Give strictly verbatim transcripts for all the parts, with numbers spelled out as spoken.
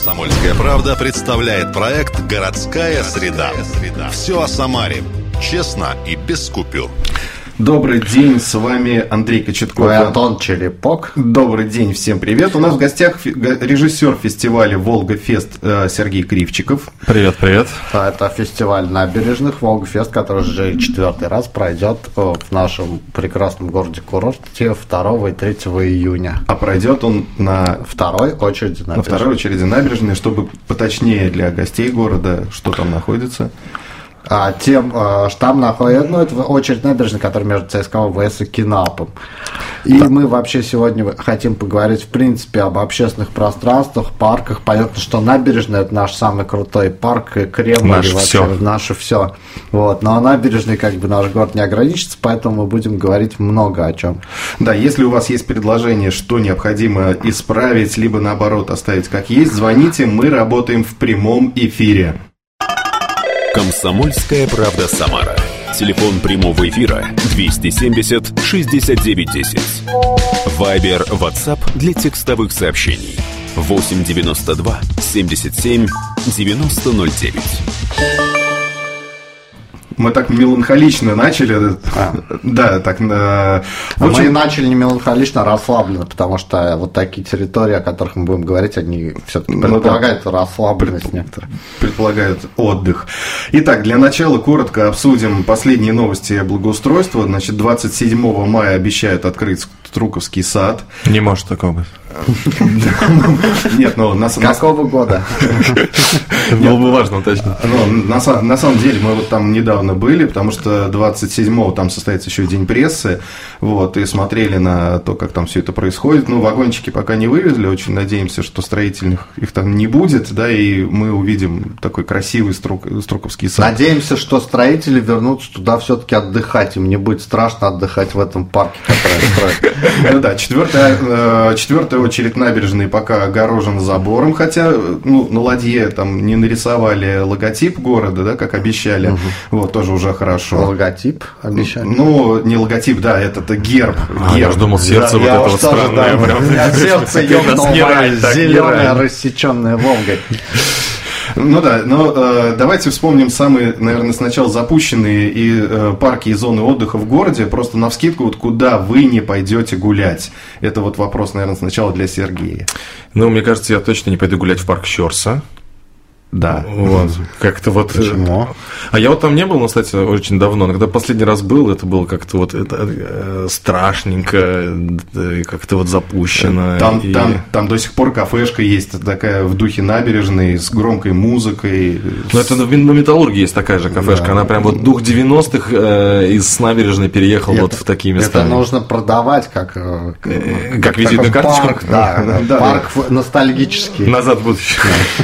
«Комсомольская правда» представляет проект «Городская среда». Все о Самаре. Честно и без купюр. Добрый день, с вами Андрей Кочетков и Антон Черепок. Добрый день, всем привет. У нас в гостях режиссер фестиваля «Волга-фест» Сергей Кривчиков. Привет, привет. Это фестиваль набережных «Волга-фест», который уже четвертый раз пройдет в нашем прекрасном городе-курорте второго и третьего июня. А пройдет он на второй очереди набережной. На второй очереди набережной, чтобы поточнее для гостей города, что там находится. А тем, что там находится, ну, это очередь набережной, которая между ЦСКА ВВС и Кинапом. И да. Мы вообще сегодня хотим поговорить, в принципе, об общественных пространствах, парках. Понятно, что набережная – это наш самый крутой парк, и Кремль, наше и вообще все. наше все. Вот. Но набережной, как бы, наш город не ограничится, поэтому мы будем говорить много о чем. Да, если у вас есть предложение, что необходимо исправить, либо, наоборот, оставить как есть, звоните, мы работаем в прямом эфире. «Комсомольская правда Самара». Телефон прямого эфира двести семьдесят шестьдесят девять десять. Вайбер, WhatsApp для текстовых сообщений восемь девяносто два семьдесят семь девяносто ноль девять. Мы так меланхолично начали. А. Да, так. А общем... Мы начали не меланхолично, а расслабленно, потому что вот такие территории, о которых мы будем говорить, они все-таки предполагают ну, да. расслабленность Пред... некоторых. Предполагают отдых. Итак, для начала коротко обсудим последние новости благоустройства. Значит, двадцать седьмого мая обещают открыть Струковский сад. Не может такого быть. Нет, ну на какого года? Было бы важно, точно. На самом деле мы вот там недавно были, потому что двадцать седьмого там состоится еще День прессы, вот, и смотрели на то, как там все это происходит. Ну, вагончики пока не вывезли, очень надеемся, что строительных их там не будет, да, и мы увидим такой красивый Струковский сад. Надеемся, что строители вернутся туда все-таки отдыхать, им не будет страшно отдыхать в этом парке, который строят. Ну да, четвертая, четвертая очередь набережной пока огорожена забором, хотя ну, на ладье там не нарисовали логотип города, да, как обещали, угу. Вот, тоже уже хорошо. Логотип обещали? Ну, не логотип, да, это герб. А, я же думал, сердце да, вот это вот странное. Да, у меня сердце ёбнуло, зеленое, рассеченное Волгой. Ну да, но э, давайте вспомним самые, наверное, сначала запущенные и, э, парки и зоны отдыха в городе, просто навскидку, вот куда вы не пойдете гулять. Это вот вопрос, наверное, сначала для Сергея. Ну, мне кажется, я точно не пойду гулять в парк Щорса. Да. Вот. Как-то вот. Почему? А я вот там не был, но, кстати, очень давно. Когда последний раз был, это было как-то вот это, э, страшненько, э, как-то вот запущено. Там, и... там, там до сих пор кафешка есть такая в духе набережной с громкой музыкой. Ну, это на Металлурге есть такая же кафешка. Да. Она прям вот дух девяностых э, из набережной переехал это, вот в такие места. Это нужно продавать как, как, как визитную карточку. Парк, да, да, парк да. ностальгический. Назад в будущее.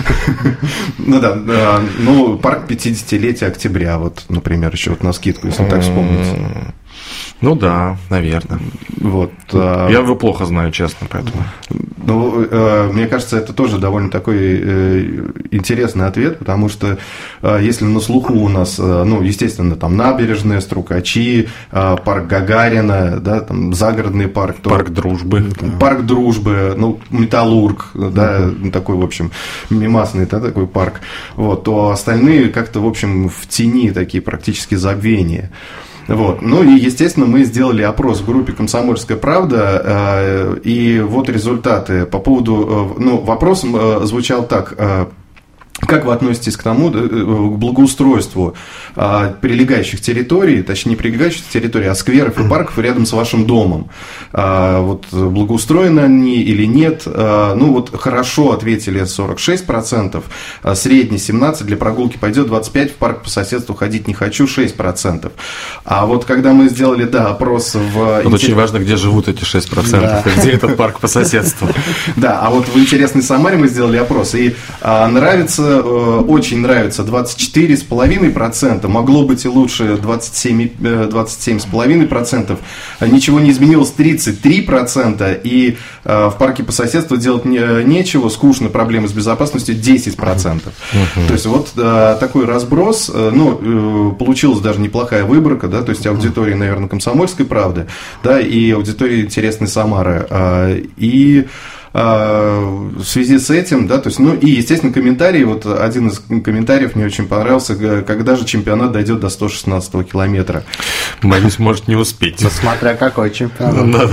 Ну да, да, ну парк пятидесятилетия октября, вот, например, еще вот на скидку, если так вспомнить. Ну да, наверное. Вот. Я его плохо знаю, честно, поэтому. Ну, э, мне кажется, это тоже довольно такой э, интересный ответ, потому что э, если на слуху у нас, э, ну, естественно, там набережная, Струкачи, э, парк Гагарина, да, там загородный парк. То, парк Дружбы. Парк Дружбы, ну, Металлург, да, uh-huh. такой, в общем, мимасный, да, такой парк. Вот, то остальные как-то, в общем, в тени такие практически забвения. Вот. Ну и, естественно, мы сделали опрос в группе «Комсомольская правда», э, и вот результаты по поводу, э, ну, вопрос э, звучал так. Э, Как вы относитесь к тому, к благоустройству а, прилегающих территорий, точнее не прилегающих территорий, а скверов и парков рядом с вашим домом? А, вот благоустроены они или нет? А, ну вот хорошо ответили сорок шесть процентов, а средний семнадцать процентов, для прогулки пойдет двадцать пять процентов, в парк по соседству ходить не хочу шесть процентов. А вот когда мы сделали, да, опрос в... Вот очень важно, где живут эти шесть процентов, да. И где этот парк по соседству. Да, а вот в интересной Самаре мы сделали опрос, и нравится, очень нравится двадцать четыре целых пять десятых процента, могло быть и лучше двадцать семь целых пять десятых процента, ничего не изменилось тридцать три процента, и в парке по соседству делать нечего, скучно, проблемы с безопасностью десять процентов. Uh-huh. То есть вот такой разброс, ну, получилась даже неплохая выборка, да, то есть аудитория, наверное, «Комсомольской правды», да, и аудитория «Интересной Самары». И в связи с этим, да, то есть, ну и, естественно, комментарий, вот один из комментариев мне очень понравился, когда же чемпионат дойдет до сто шестнадцатого километра. Боюсь, может не успеть. Ну, смотря какой чемпионат.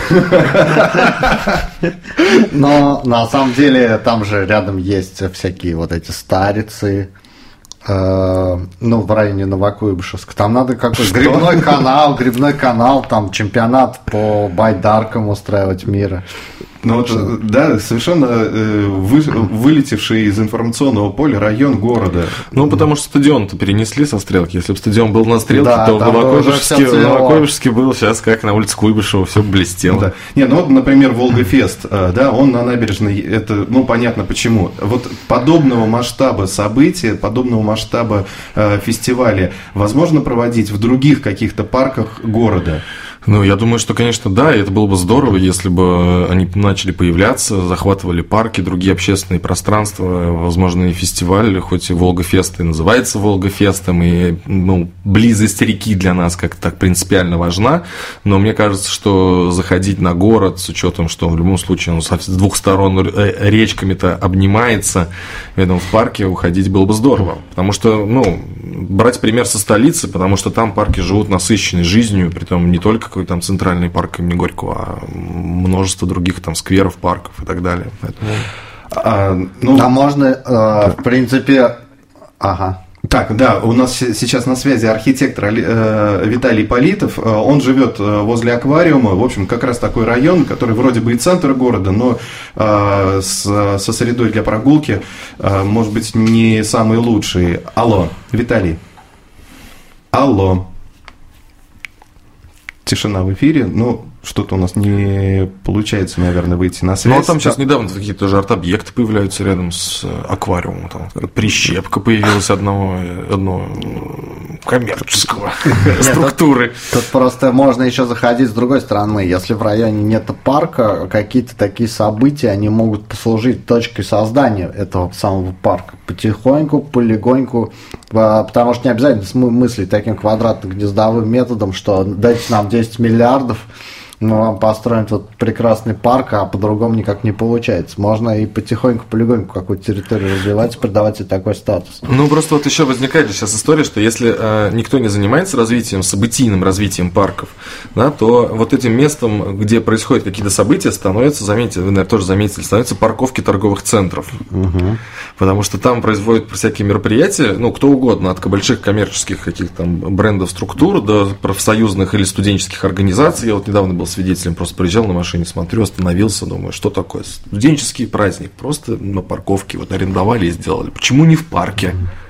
Но на самом деле там же рядом есть всякие вот эти старицы, ну, в районе Новокуйбышевска. Там надо какой-то грибной канал, грибной канал, там чемпионат по байдаркам устраивать мира. Ну вот, да, совершенно э, вы, вылетевший из информационного поля район города. Ну, потому что стадион-то перенесли со Стрелки. Если бы стадион был на Стрелке, да, то в Новокуйбышевске, в Новокуйбышевске был сейчас как на улице Куйбышева, все блестело. Да. Не, ну вот, например, Волгофест, да, он на набережной, это, ну, понятно почему. Вот подобного масштаба события, подобного масштаба э, фестиваля возможно проводить в других каких-то парках города? Ну, я думаю, что, конечно, да, и это было бы здорово, если бы они начали появляться, захватывали парки, другие общественные пространства, возможно, и фестиваль, хоть и Волгофест и называется Волгофестом, и, ну, близость реки для нас как-то так принципиально важна, но мне кажется, что заходить на город с учетом, что в любом случае он с двух сторон речками-то обнимается, поэтому в парке уходить было бы здорово, потому что, ну, брать пример со столицы, потому что там парки живут насыщенной жизнью, притом не только какой там центральный парк имени Горького, а множество других там скверов, парков и так далее. Поэтому... А, ну, а можно, э, в принципе, ага. Так, да, у нас сейчас на связи архитектор э, Виталий Политов. Он живет возле аквариума. В общем, как раз такой район, который вроде бы и центр города, но э, с, со средой для прогулки, э, может быть, не самый лучший. Алло, Виталий. Алло. Тишина в эфире, ну, что-то у нас не получается, наверное, выйти на связь. Ну, а там сейчас недавно какие-то тоже арт-объекты появляются рядом с аквариумом. Там прищепка появилась одного, одного коммерческого структуры. Тут просто можно еще заходить с другой стороны. Если в районе нет парка, какие-то такие события, они могут послужить точкой создания этого самого парка. Потихоньку, полегоньку, потому что не обязательно мыслить таким квадратно-гнездовым методом, что дайте нам десять миллиардов, мы вам построим тут прекрасный парк, а по-другому никак не получается. Можно и потихоньку, полегоньку какую-то территорию развивать, придавать ей такой статус. Ну, просто вот еще возникает сейчас история, что если э, никто не занимается развитием, событийным развитием парков, да, то вот этим местом, где происходят какие-то события, становятся, заметьте, вы, наверное, тоже заметили, становятся парковки торговых центров. Угу. Потому что там производят всякие мероприятия, ну, кто угодно, от больших коммерческих каких-то там брендов, структур до профсоюзных или студенческих организаций. Я вот недавно был свидетелем, просто приезжал на машине, смотрю, остановился, думаю, что такое? Студенческий праздник, просто на парковке вот арендовали и сделали. Почему не в парке?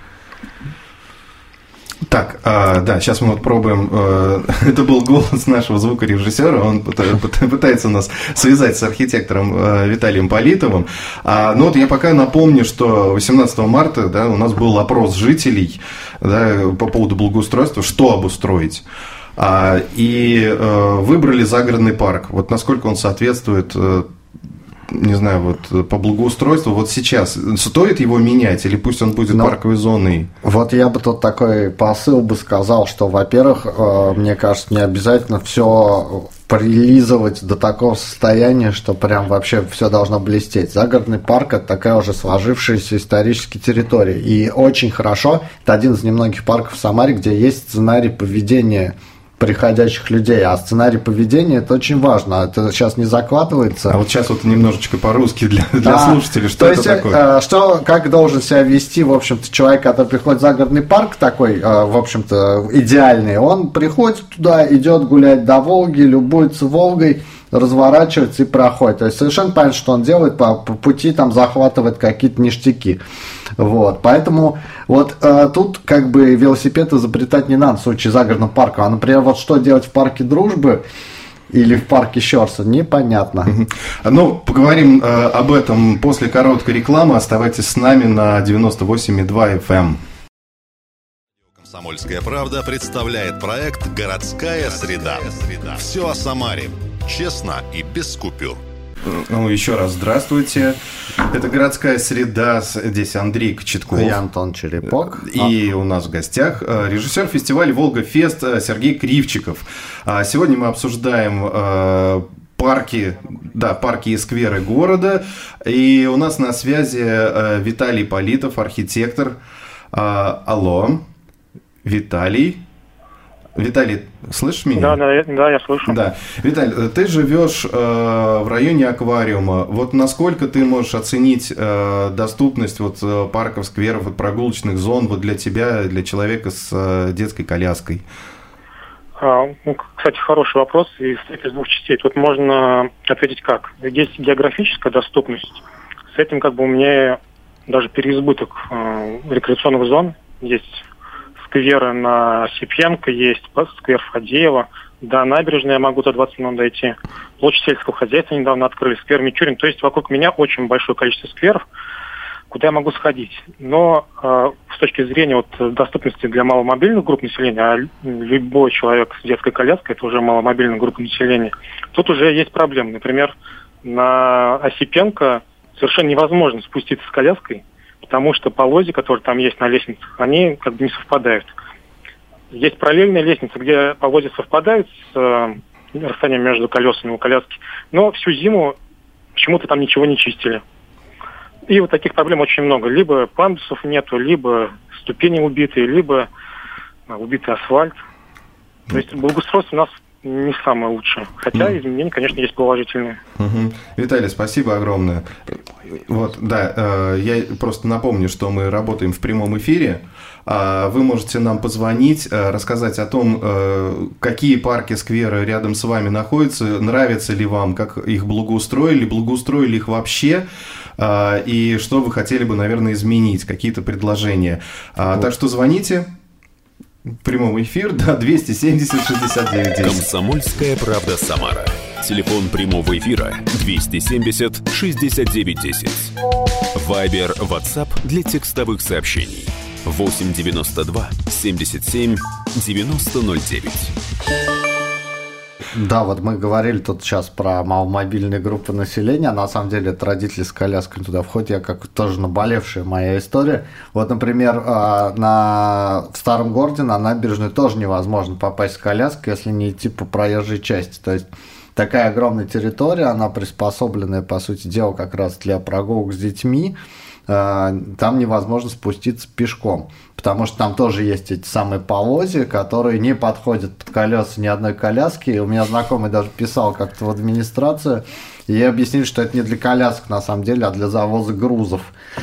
Так, а, да, сейчас мы вот пробуем, э, это был голос нашего звукорежиссера, он пытается нас связать с архитектором э, Виталием Политовым. А, ну вот я пока напомню, что восемнадцатого марта, да, у нас был опрос жителей, да, по поводу благоустройства, что обустроить. А, и э, выбрали загородный парк. Вот насколько он соответствует, э, не знаю, вот по благоустройству, вот сейчас стоит его менять или пусть он будет Но, парковой зоной? Вот я бы тут такой посыл бы сказал, что, во-первых, э, мне кажется, не обязательно все прилизывать до такого состояния, что прям вообще все должно блестеть. Загородный парк – это такая уже сложившаяся историческая территория. И очень хорошо, это один из немногих парков в Самаре, где есть сценарий поведения приходящих людей, а сценарий поведения – это очень важно, это сейчас не закладывается. А вот сейчас вот немножечко по-русски для, для да. слушателей, что То это есть, такое? Что, как должен себя вести, в общем-то, человек, который приходит в загородный парк такой, в общем-то, идеальный, он приходит туда, идет гулять до Волги, любуется Волгой, разворачивается и проходит. То есть совершенно понятно, что он делает, по, по пути там захватывает какие-то ништяки. Вот. Поэтому вот э, тут как бы велосипед изобретать не надо в случае загородного парка. А, например, вот что делать в парке Дружбы или в парке Щорса, непонятно. Ну, поговорим э, об этом после короткой рекламы. Оставайтесь с нами на девяносто восемь и два эф эм. «Комсомольская правда» представляет проект «Городская среда». Все о Самаре. Честно и без купюр. Ну, еще раз здравствуйте. Это «Городская среда». Здесь Андрей Кочетков. И Антон Черепок. И у нас в гостях режиссер фестиваля «Волгофест» Сергей Кривчиков. Сегодня мы обсуждаем парки, да, парки и скверы города. И у нас на связи э, Виталий Политов, архитектор. Э, алло, Виталий. Виталий, слышишь меня? Да, да, да, я слышу. Да. Виталий, ты живешь э, в районе аквариума. Вот насколько ты можешь оценить э, доступность вот, парков, скверов, вот, прогулочных зон вот, для тебя, для человека с э, детской коляской? А, ну, кстати, хороший вопрос, и состоит из двух частей. Тут можно ответить как. Есть географическая доступность. С этим как бы у меня даже переизбыток э, рекреационных зон. Есть скверы на Осипенко, есть сквер Фадеева, до набережной я могу до двадцати минут дойти. Площадь сельского хозяйства недавно открыли, сквер Мичурин. То есть вокруг меня очень большое количество скверов, куда я могу сходить. Но э, с точки зрения вот, доступности для маломобильных групп населения, а любой человек с детской коляской, это уже маломобильная группа населения, тут уже есть проблемы. Например, на Осипенко совершенно невозможно спуститься с коляской, потому что полозья, которые там есть на лестницах, они как бы не совпадают. Есть параллельная лестница, где полозья совпадают с э, расстоянием между колесами у коляски, но всю зиму почему-то там ничего не чистили. И вот таких проблем очень много. Либо пандусов нету, либо ступени убитые, либо а, убитый асфальт. То есть благоустройство у нас не самое лучшее. Хотя mm. изменения, конечно, есть положительные. Угу. Виталий, спасибо огромное. Вот, да, э, я просто напомню, что мы работаем в прямом эфире. Э, вы можете нам позвонить, э, рассказать о том, э, какие парки, скверы рядом с вами находятся, нравится ли вам, как их благоустроили, благоустроили их вообще, э, и что вы хотели бы, наверное, изменить, какие-то предложения. Э, так что звоните. Прямой эфир, да, двести семьдесят шестьдесят девять десять. Комсомольская правда Самара. Телефон прямого эфира двести семьдесят шестьдесят девять десять. Вайбер, WhatsApp для текстовых сообщений восемь девяносто два семьдесят семь девяносто ноль девять. Да, вот мы говорили тут сейчас про маломобильные группы населения. На самом деле это родители с колясками туда входят. Я как тоже наболевшая моя история. Вот, например, на... в старом городе на набережную тоже невозможно попасть с коляской, если не идти по проезжей части. То есть такая огромная территория, она приспособленная, по сути дела, как раз для прогулок с детьми. Там невозможно спуститься пешком, потому что там тоже есть эти самые полозья, которые не подходят под колеса ни одной коляски. И у меня знакомый даже писал как-то в администрацию, и ей объяснили, что это не для колясок на самом деле, а для завоза грузов.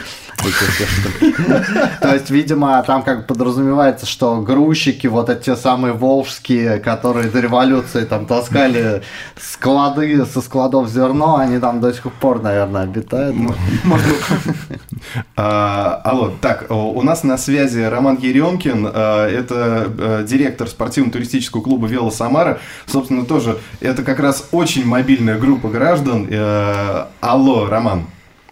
То есть, видимо, там как бы подразумевается, что грузчики, вот эти те самые волжские, которые до революции там таскали склады, со складов зерно, они там до сих пор, наверное, обитают. Алло, так, у нас на связи Роман Еремкин, это директор спортивно-туристического клуба «Вело Самара». Собственно, тоже это как раз очень мобильная группа граждан. Алло, Роман.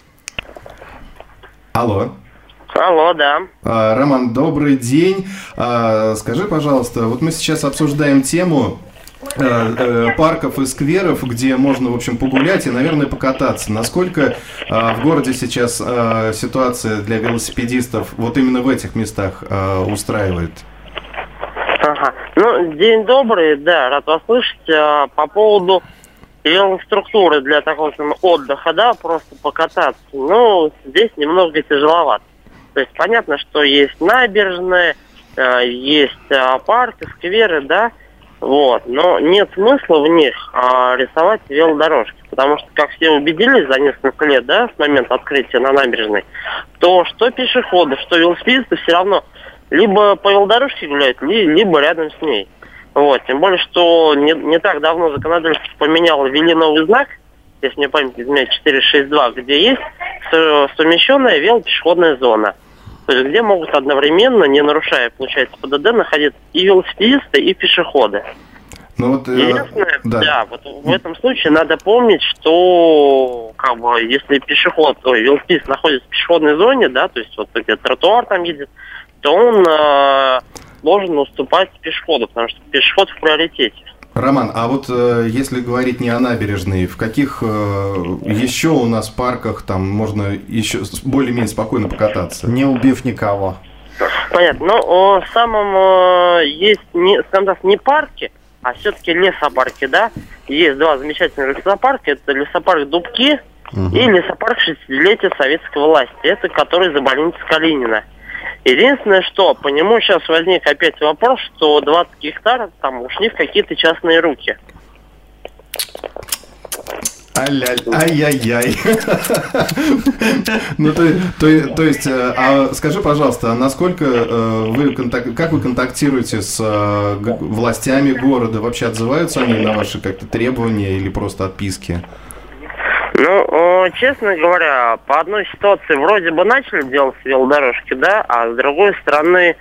Алло. Алло, да. А, Роман, добрый день. А, скажи, пожалуйста, вот мы сейчас обсуждаем тему а, а, парков и скверов, где можно, в общем, погулять и, наверное, покататься. Насколько а, в городе сейчас а, ситуация для велосипедистов вот именно в этих местах а, устраивает? Ага. Ну, день добрый, да, рад вас слышать. А, по поводу велоинструктуры для такого отдыха, да, просто покататься, ну, здесь немного тяжеловато. То есть понятно, что есть набережные, есть парки, скверы, да, вот, но нет смысла в них рисовать велодорожки, потому что, как все убедились за несколько лет, да, с момента открытия на набережной, то что пешеходы, что велосипедисты все равно либо по велодорожке гуляют, либо рядом с ней. Вот, тем более, что не, не так давно законодательство поменяло, ввели новый знак, если мне память изменяет, четыреста шестьдесят два, где есть совмещенная велопешеходная зона. То есть, где могут одновременно, не нарушая, получается, ПДД, находиться и велосипедисты, и пешеходы. Ну, вот, Единственное, да. да, вот в этом случае надо помнить, что как бы, если пешеход, ой, велосипедист находится в пешеходной зоне, да, то есть вот где тротуар там едет, то он э, должен уступать пешеходу, потому что пешеход в приоритете. Роман, а вот э, если говорить не о набережной, в каких э, еще у нас парках там можно еще более-менее спокойно покататься? Не убив никого. Понятно. Ну, самым э, есть, не, скажем так, не парки, а все-таки лесопарки, да. Есть два замечательных лесопарка. Это лесопарк Дубки угу. и лесопарк шестидесятилетия советской власти. Это который за больницей Калинина. Единственное, что по нему сейчас возник опять вопрос, что двадцать гектаров там ушли в какие-то частные руки. Ай-яй-яй. Ну, то, то, то есть, а скажи, пожалуйста, а насколько вы, как вы контактируете с властями города? Вообще отзываются они на ваши как-то требования или просто отписки? Ну, честно говоря, по одной ситуации вроде бы начали делать велодорожки, да, а с другой стороны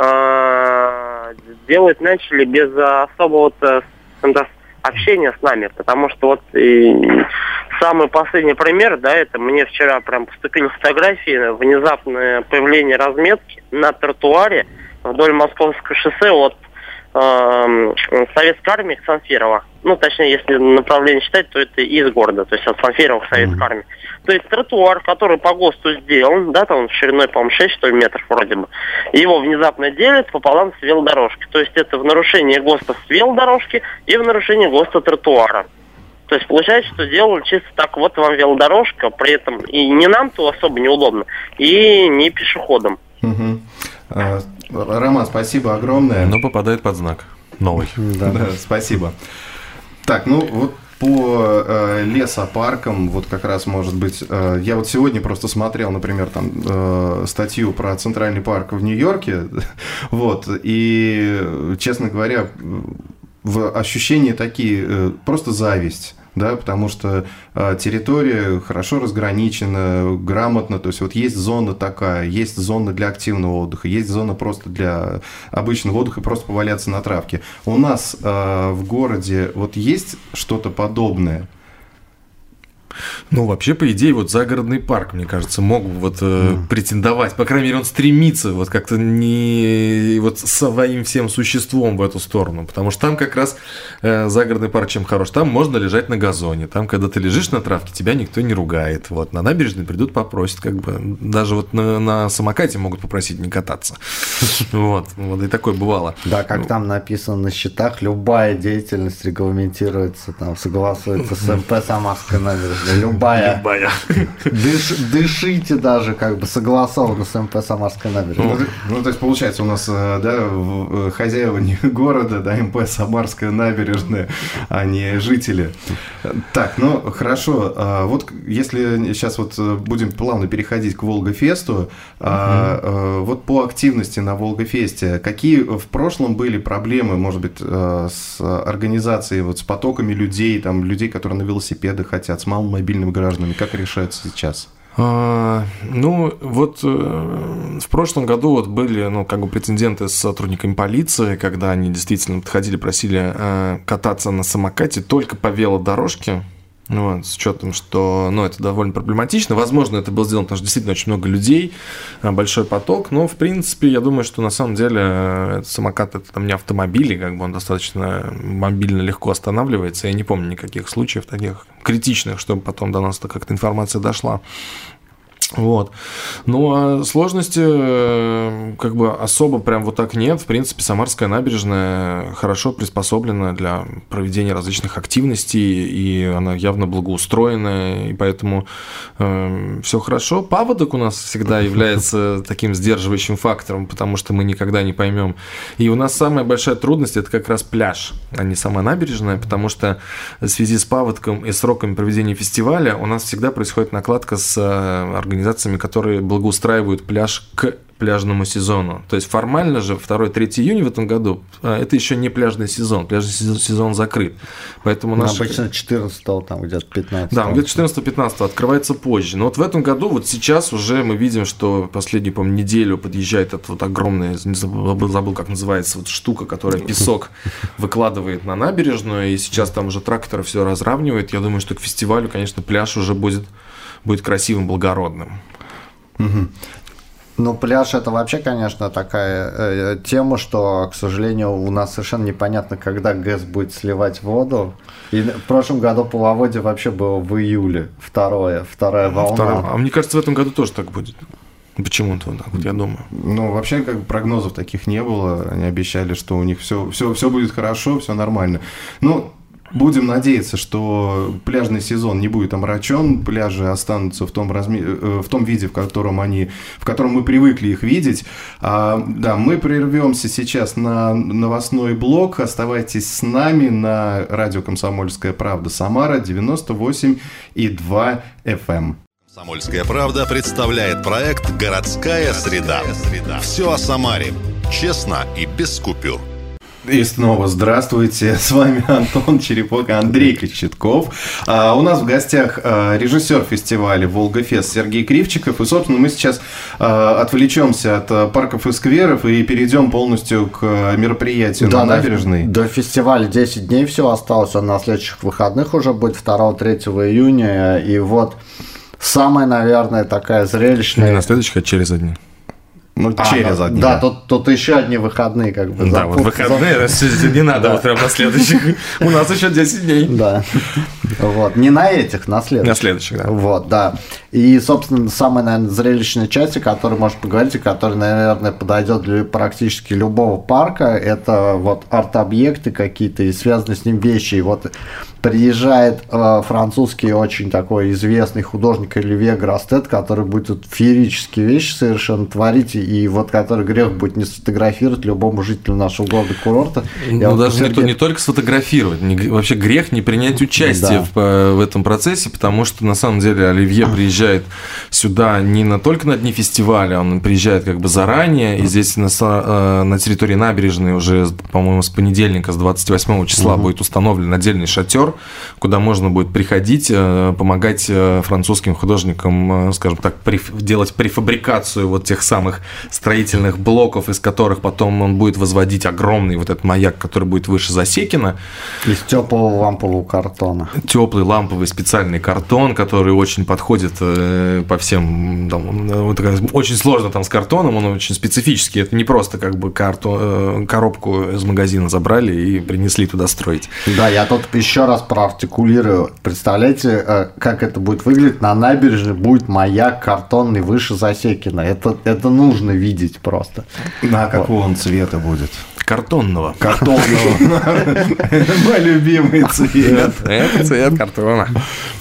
делать начали без особого-то общения с нами, потому что вот и самый последний пример, да, это мне вчера прям поступили фотографии, внезапное появление разметки на тротуаре вдоль Московского шоссе от э, Советской армии к Санфирово. Ну, точнее, если направление считать, то это из города, то есть от Санфирова к Советской армии. То есть тротуар, который по ГОСТу сделан, да, там шириной, по-моему, шесть что ли, метров вроде бы, его внезапно делят пополам с велодорожкой. То есть это в нарушение ГОСТа с велодорожки и в нарушение ГОСТа тротуара. То есть получается, что делали чисто так, вот вам велодорожка, при этом и не нам-то особо неудобно, и не пешеходам. Угу. А, Роман, спасибо огромное. Но попадает под знак новый. Да, да, спасибо. Так, ну вот по э, лесопаркам, вот как раз может быть, э, я вот сегодня просто смотрел, например, там э, статью про Центральный парк в Нью-Йорке, вот, и, честно говоря, в ощущения такие, э, просто зависть. Да, потому что э, территория хорошо разграничена, грамотно, то есть вот есть зона такая, есть зона для активного отдыха, есть зона просто для обычного отдыха, просто поваляться на травке. У нас э, в городе вот есть что-то подобное? Ну, вообще, по идее, вот загородный парк, мне кажется, мог бы вот э, mm. претендовать, по крайней мере, он стремится вот как-то не вот своим всем существом в эту сторону, потому что там как раз э, загородный парк чем хорош, там можно лежать на газоне, там, когда ты лежишь на травке, тебя никто не ругает, вот, на набережной придут попросят, как бы, даже вот на, на самокате могут попросить не кататься, вот, вот, и такое бывало. Да, как там написано на счетах, любая деятельность регламентируется, там, согласуется с эм пэ Самарской набережной. Любая. Любая. Дыш, дышите даже, как бы согласовано с эм пэ Самарской набережной. Ну, ну, то есть, получается, у нас, да, хозяева не города, да, эм пэ Самарская набережная, а не жители. Так, ну, хорошо. Вот если сейчас вот будем плавно переходить к Волгофесту, uh-huh. вот по активности на Волгофесте, какие в прошлом были проблемы, может быть, с организацией, вот с потоками людей, там, людей, которые на велосипедах хотят, с малым мобильными гражданами, как решается сейчас? А, ну, вот э, в прошлом году вот были, ну, как бы прецеденты с сотрудниками полиции, когда они действительно подходили, просили э, кататься на самокате только по велодорожке. Вот, с учетом, что, ну, это довольно проблематично. Возможно, это было сделано, потому что действительно очень много людей, большой поток. Но, в принципе, я думаю, что на самом деле самокат – это там не автомобиль, и как бы он достаточно мобильно легко останавливается. Я не помню никаких случаев таких критичных, чтобы потом до нас как-то информация дошла. Вот. Ну, а сложности как бы особо прям вот так нет. В принципе, Самарская набережная хорошо приспособлена для проведения различных активностей, и она явно благоустроенная, и поэтому э, все хорошо. Паводок у нас всегда является таким сдерживающим фактором, потому что мы никогда не поймем. И у нас самая большая трудность – это как раз пляж, а не сама набережная, потому что в связи с паводком и сроками проведения фестиваля у нас всегда происходит накладка с организацией, организациями, которые благоустраивают пляж к пляжному сезону. То есть формально же второе-третье июня в этом году это еще не пляжный сезон, пляжный сезон закрыт. Поэтому ну, наши... обычно четырнадцатого, там где-то пятнадцатого. Да, где-то четырнадцатого-пятнадцатого открывается позже. Но вот в этом году, вот сейчас уже мы видим, что последнюю, по-моему, неделю подъезжает эта вот огромная, не забыл, забыл, как называется, вот штука, которая песок выкладывает на набережную, и сейчас там уже трактор все разравнивает. Я думаю, что к фестивалю, конечно, пляж уже будет будет красивым, благородным. Угу. Ну, пляж – это вообще, конечно, такая э, тема, что, к сожалению, у нас совершенно непонятно, когда ГЭС будет сливать воду. И в прошлом году половодье вообще было в июле, второе, вторая волна. Второе. А мне кажется, в этом году тоже так будет. Почему-то вот так вот, я думаю. Ну, вообще, как бы прогнозов таких не было. Они обещали, что у них все, все, все будет хорошо, все нормально. Ну, будем надеяться, что пляжный сезон не будет омрачен, пляжи останутся в том, разме... в том виде, в котором они, в котором мы привыкли их видеть. А, да, мы прервемся сейчас на новостной блок. Оставайтесь с нами на радио «Комсомольская правда» Самара девяносто восемь и два эф эм. «Комсомольская правда» представляет проект «Городская среда». Все о Самаре. Честно и без купюр. И снова здравствуйте, с вами Антон Черепок и Андрей Кочетков. А у нас в гостях а, режиссер фестиваля «Волгафест» Сергей Кривчиков. И, собственно, мы сейчас а, отвлечемся от а, парков и скверов и перейдем полностью к а, мероприятию да, на набережной. До, до фестиваля десять дней всего осталось, он на следующих выходных уже будет второго-третьего июня. И вот самая, наверное, такая зрелищная... Не на следующих, а через одни. Ну, а, через одни. Да, тут, тут еще одни выходные, как бы. Да, вот выходные, не надо вот прям на следующих. У нас еще десять дней. Да. Вот. Не на этих, на следующих. На следующих, да. Вот, да. И, собственно, самая, наверное, зрелищная часть, о которой можно поговорить, и которая, наверное, подойдет для практически любого парка, это вот арт-объекты какие-то и связанные с ним вещи. И вот приезжает э, французский очень такой известный художник Оливье Грастет, который будет тут феерические вещи совершенно творить, и вот который грех будет не сфотографировать любому жителю нашего города-курорта. Ну, даже Сергей... никто не только сфотографировать, не, вообще грех не принять участие да. в, в этом процессе, потому что на самом деле Оливье приезжает сюда не на, только на дни фестиваля, он приезжает как бы заранее, и здесь на, на территории набережной уже, по-моему, с понедельника, с двадцать восьмого числа угу. будет установлен отдельный шатер, куда можно будет приходить, помогать французским художникам, скажем так, делать префабрикацию вот тех самых строительных блоков, из которых потом он будет возводить огромный вот этот маяк, который будет выше Засекина. Из теплого лампового картона. Теплый ламповый специальный картон, который очень подходит по всем, там, очень сложно там с картоном, он очень специфический, это не просто как бы картон, коробку из магазина забрали и принесли туда строить. Да, я тут еще раз проартикулирую. Представляете, как это будет выглядеть? На набережной будет маяк картонный выше Засекина. Это, это нужно видеть просто. А какого он цвета будет? Картонного. Картонного. Мой любимый цвет. Это цвет картона.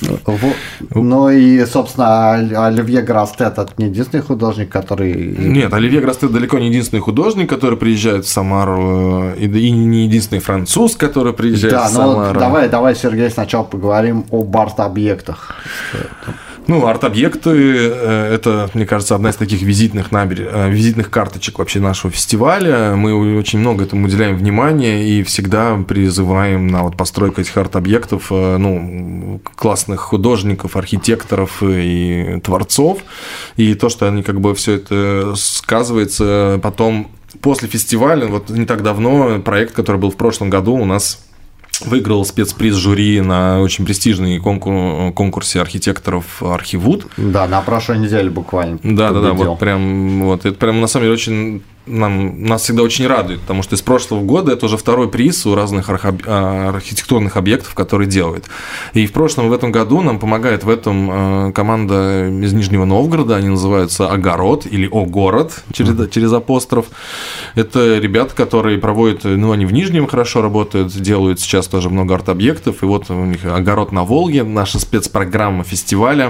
Ну и, собственно, Оливье Грастет – это не единственный художник, который… Нет, Оливье Грастет далеко не единственный художник, который приезжает в Самару, и не единственный француз, который приезжает да, в Самару. Да, ну давай, давай, Сергей, сначала поговорим об арт-объектах. Ну, арт-объекты – это, мне кажется, одна из таких визитных, набер... визитных карточек вообще нашего фестиваля. Мы очень много этому уделяем внимания и всегда призываем на вот постройку этих арт-объектов ну, классных художников, архитекторов и творцов. И то, что они как бы все это сказывается потом после фестиваля. Вот не так давно проект, который был в прошлом году, у нас выиграл спецприз жюри на очень престижной конкур- конкурсе архитекторов Архивуд. Да, на прошлой неделе буквально. Да, да, да, вот прям, вот, это прям на самом деле очень нам, нас всегда очень радует, потому что из прошлого года это уже второй приз у разных архи- архитектурных объектов, которые делают. И в прошлом и в этом году нам помогает в этом команда из Нижнего Новгорода, они называются «Огород» или «О-город» через, mm-hmm. через апостроф. Это ребята, которые проводят, ну, они в Нижнем хорошо работают, делают сейчас тоже много арт-объектов, и вот у них «Огород на Волге», наша спецпрограмма фестиваля,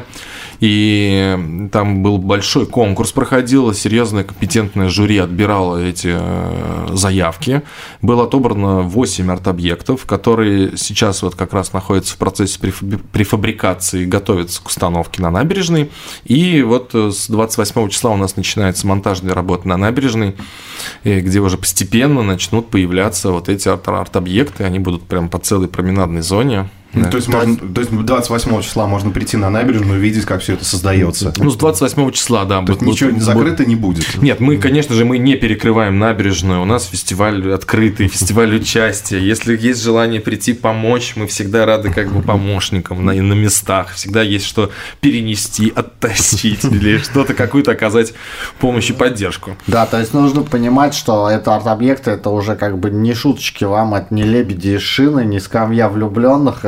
и там был большой конкурс, проходил, серьезное компетентное жюри отбирало эти заявки. Было отобрано восемь арт-объектов, которые сейчас вот как раз находятся в процессе префабрикации, готовятся к установке на набережной. И вот с двадцать восьмого числа у нас начинается монтажная работа на набережной, где уже постепенно начнут появляться вот эти арт-объекты. Они будут прям по целой променадной зоне. Ну, да. то, есть можно, то есть двадцать восьмого числа можно прийти на набережную и увидеть, как все это создается. Ну, с двадцать восьмого числа, да. То есть ничего будет, закрыто не будет. Нет, мы, конечно же, мы не перекрываем набережную. У нас фестиваль открытый, фестиваль участия. Если есть желание прийти помочь, мы всегда рады как бы помощникам на, на местах. Всегда есть что перенести, оттащить или что-то, какую-то оказать помощь и поддержку. Да, то есть нужно понимать, что это арт-объекты, это уже как бы не шуточки вам, это не лебеди из шины, не скамья влюбленных,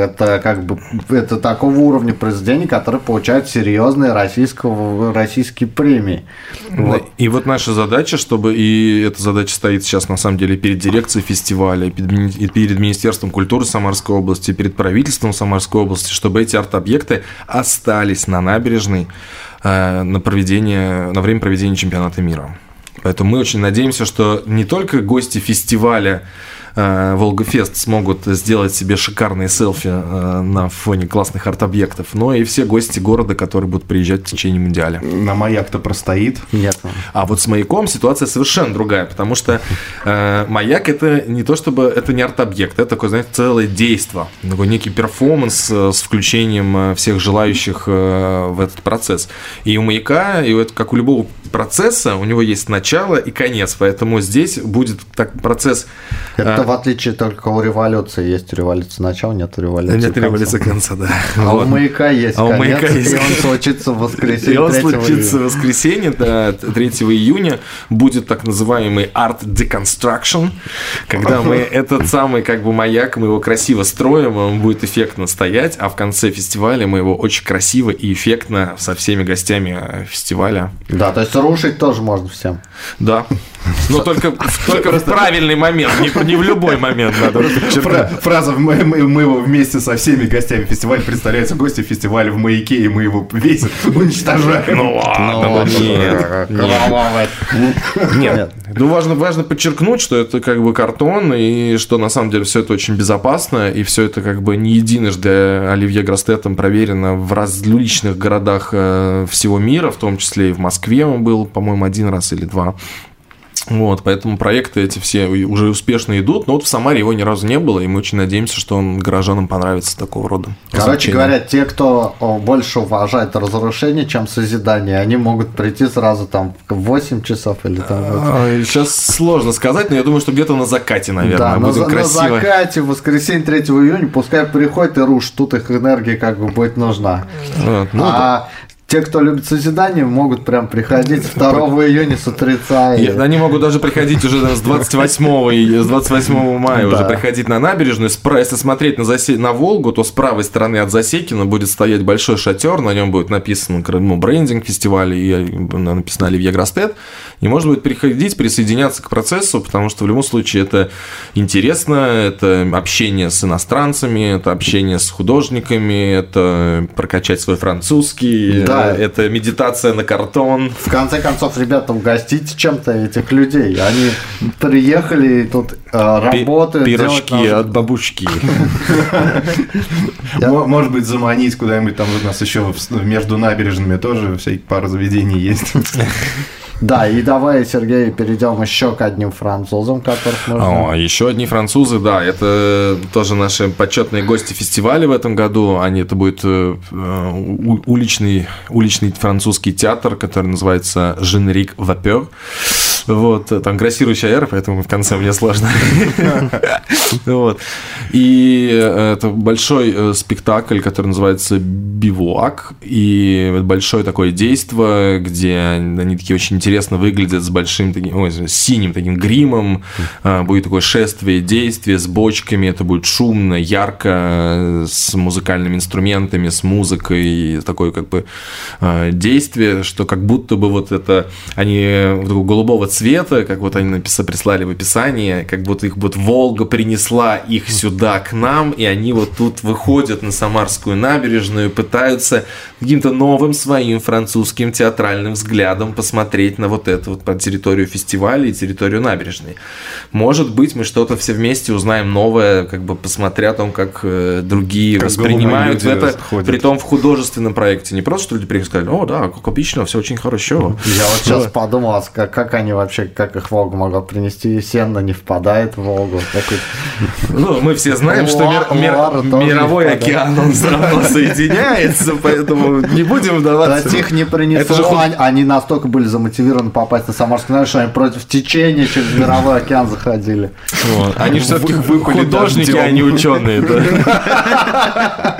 Это как бы это такого уровня произведений, которые получают серьезные российского, российские премии. Вот. И вот наша задача, чтобы, и эта задача стоит сейчас на самом деле перед дирекцией фестиваля, и перед Министерством культуры Самарской области, и перед правительством Самарской области, чтобы эти арт-объекты остались на набережной на, проведение, на время проведения чемпионата мира. Поэтому мы очень надеемся, что не только гости фестиваля Волгофест смогут сделать себе шикарные селфи на фоне классных арт-объектов, но и все гости города, которые будут приезжать в течение Мундиаля. На Маяк-то простоит. Нет. А вот с Маяком ситуация совершенно другая, потому что э, Маяк – это не то чтобы, это не арт-объект, это такое, знаете, целое действо, такой некий перформанс с включением всех желающих э, в этот процесс. И у Маяка, и это, как у любого процесса, у него есть начало и конец, поэтому здесь будет так, процесс… Это в отличие только у революции. Есть у революции начало, нет у революции Нет у революции конца, да. А вот. У Маяка есть а конец, у Маяка есть... и он случится в воскресенье. И он случится в воскресенье, да, третьего июня. Будет так называемый Art Deconstruction, когда мы этот самый как бы маяк, мы его красиво строим, он будет эффектно стоять, а в конце фестиваля мы его очень красиво и эффектно со всеми гостями фестиваля. Да, то есть рушить тоже можно всем. Да. Но только, только в правильный момент, не, не в любой момент надо. Фраза мы, мы, мы его вместе со всеми гостями фестиваля, представляются гости фестиваля в Маяке, и мы его весь уничтожаем. Ну ладно, нет. Нет. Ну важно, важно подчеркнуть, что это как бы картон, и что на самом деле все это очень безопасно, и все это как бы не единожды Оливье Гростетом проверено в различных городах всего мира, в том числе и в Москве он был, по-моему, один раз или два. Вот, поэтому проекты эти все уже успешно идут, но вот в Самаре его ни разу не было, и мы очень надеемся, что он горожанам понравится такого рода. Короче говоря, те, кто больше уважает разрушение, чем созидание, они могут прийти сразу там в восемь часов или там… Сейчас сложно сказать, но я думаю, что где-то на закате, наверное, да, будет на, красиво. На закате, в воскресенье третьего июня, пускай приходит и рушит, тут их энергия как бы будет нужна. Вот, ну, а… Те, кто любит созидание, могут прям приходить второго июня с утреца. И... Они могут даже приходить уже с двадцать восьмого мая, уже приходить на набережную. Если смотреть на, засе... на Волгу, то с правой стороны от Засекина будет стоять большой шатер, на нем будет написан ну, брендинг фестиваля и написано Оливье Гростет. И можно будет приходить, присоединяться к процессу, потому что в любом случае это интересно, это общение с иностранцами, это общение с художниками, это прокачать свой французский. Да. Это медитация на картон. В конце концов, ребята, угостите чем-то этих людей. Они приехали и тут э, работают. Пирожки от бабушки. Может быть, заманить куда-нибудь, там у нас еще между набережными тоже всякие пара заведений есть. Да, и давай, Сергей, перейдем еще к одним французам, которых нужно. О, еще одни французы, да, это тоже наши почетные гости фестиваля в этом году. Они, это будет уличный, уличный французский театр, который называется «Женерик Вапер». Вот, там грассирующая эра, поэтому в конце мне сложно. Вот. И это большой спектакль, который называется «Бивуак», и большое такое действо, где они такие очень интересно выглядят с большим таким, ой, с синим таким гримом, будет такое шествие, действие с бочками, это будет шумно, ярко, с музыкальными инструментами, с музыкой, такое как бы действие, что как будто бы вот это, они голубого цвета, как вот они написали, прислали в описании, как будто их вот Волга принесла их сюда к нам, и они вот тут выходят на Самарскую набережную, пытаются каким-то новым своим французским театральным взглядом посмотреть на вот эту вот территорию фестиваля и территорию набережной. Может быть, мы что-то все вместе узнаем новое, как бы посмотря о том, как другие как воспринимают это, притом в художественном проекте. Не просто, что люди приехали и сказали, о, да, как обычно, все очень хорошо. Я вот сейчас подумал, как, как они вообще, как их Волга могла принести, Сенна не впадает в Волгу. Ну, мы все знаем, что мировой океан, он все равно соединяется, поэтому не будем вдаваться. Их не принесло, они настолько были замотивированы попасть на Самарскую набережную, что они против течения через мировой океан заходили. Они же все-таки художники, а не ученые.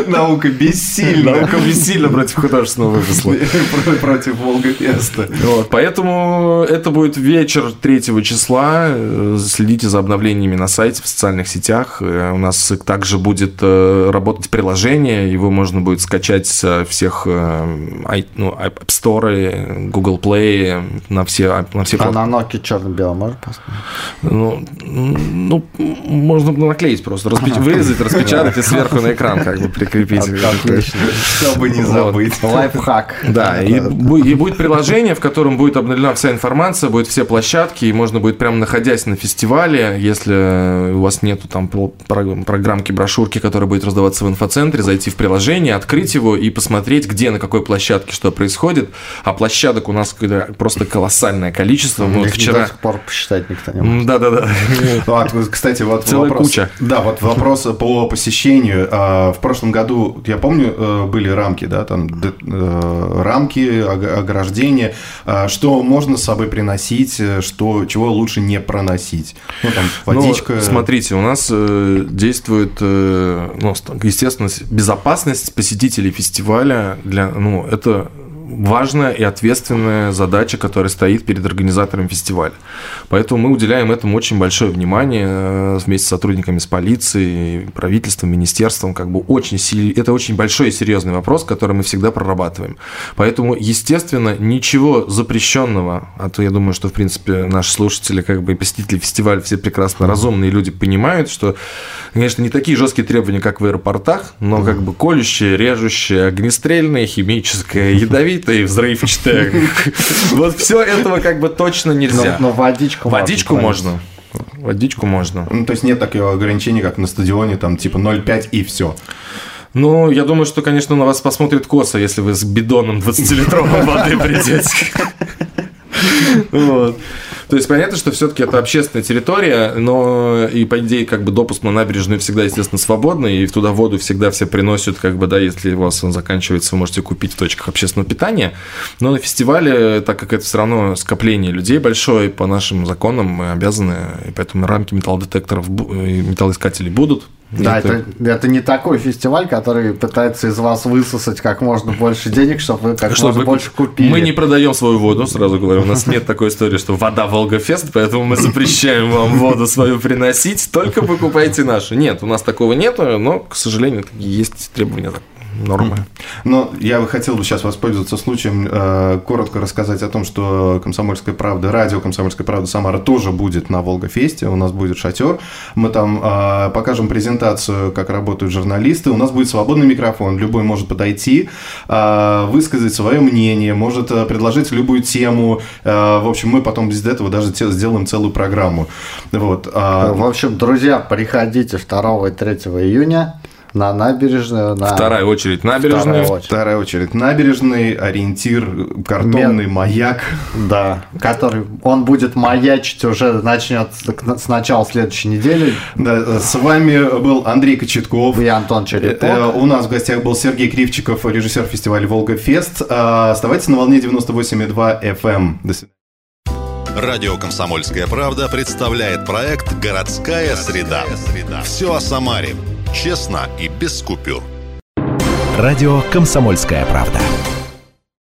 Наука бессильна. Наука бессильна против художественного вымысла. Против Волгофеста. Вот, поэтому это будет вечер третьего числа. Следите за обновлениями на сайте, в социальных сетях. У нас также будет работать приложение. Его можно будет скачать со всех ну, App Store, Google Play, на все, на все а на Nokia черно-белом можно поставить? Ну, ну, можно наклеить просто, распеч... вырезать, распечатать и сверху на экран как бы прикрепить. Отлично. Чтобы не забыть. Лайфхак. Да, и, и будет приложение, в котором будет обновлена вся информация, будут все площадки, и можно будет прямо находясь на фестивале, если у вас нету там программки, брошюрки, которая будет раздаваться в инфоцентре, зайти в приложение, открыть его и посмотреть, где, на какой площадке что происходит. А площадок у нас просто колоссальное количество. Мы вот вчера... До сих пор посчитать никто не может. Да-да-да. Кстати, вот целая вопрос... куча. Да, вот вопрос по посещению. В прошлом году, я помню, были рамки, да, там рамки, ограждения. Что можно с собой приносить, что, чего лучше не проносить? Ну, там, водичка... Ну, смотрите, у нас действует, ну, естественно, безопасность посетителей фестиваля. Для, ну, это... важная и ответственная задача, которая стоит перед организаторами фестиваля. Поэтому мы уделяем этому очень большое внимание вместе с сотрудниками с полицией, правительством, министерством. Как бы очень сильно... Это очень большой и серьезный вопрос, который мы всегда прорабатываем. Поэтому, естественно, ничего запрещенного, а то я думаю, что, в принципе, наши слушатели, как бы и посетители фестиваля, все прекрасно разумные люди понимают, что, конечно, не такие жесткие требования, как в аэропортах, но как бы колющие, режущие, огнестрельные, химическое, ядовитое, и взрывчатое. Вот все этого как бы точно нельзя. Но, но водичку, водичку можно. Водичку можно. Ну, то есть нет такого ограничения, как на стадионе, там типа ноль пять и все. Ну, я думаю, что, конечно, на вас посмотрят косо, если вы с бидоном двадцатилитровой воды придете. Вот. То есть понятно, что все-таки это общественная территория, но и по идее как бы допуск на набережную всегда, естественно, свободный, и туда воду всегда все приносят, как бы, да, если у вас он заканчивается, вы можете купить в точках общественного питания. Но на фестивале, так как это все равно скопление людей большое, по нашим законам мы обязаны, и поэтому рамки металлодетекторов и металлоискателей будут. Да, это... Это, это не такой фестиваль, который пытается из вас высосать как можно больше денег, чтобы вы как чтобы можно вы... больше купили. Мы не продаем свою воду, сразу говорю. У нас нет такой истории, что вода Волгофест, поэтому мы запрещаем вам воду свою приносить, только покупайте нашу. Нет, у нас такого нету, но, к сожалению, есть требования нормы. Но я бы хотел бы сейчас воспользоваться случаем, э, коротко рассказать о том, что «Комсомольская правда», радио «Комсомольская правда» Самара тоже будет на Волгофесте, у нас будет шатер, мы там э, покажем презентацию, как работают журналисты, у нас будет свободный микрофон, любой может подойти, э, высказать свое мнение, может э, предложить любую тему, э, в общем, мы потом без этого даже те, сделаем целую программу. Вот, э, в общем, друзья, приходите второго и третьего июня. На набережную. На... Вторая очередь набережная. Вторая очередь. Вторая очередь набережной, ориентир, картонный Мед... маяк. Да, который он будет маячить уже начнет с начала следующей недели. Да, с вами был Андрей Кочетков. И Антон Черепок. У нас в гостях был Сергей Кривчиков, режиссер фестиваля «Волгофест». Оставайтесь на волне девяносто восемь и два эф эм. До свидания. Радио «Комсомольская правда» представляет проект «Городская среда». Все о Самаре. Честно и без купюр. Радио «Комсомольская правда».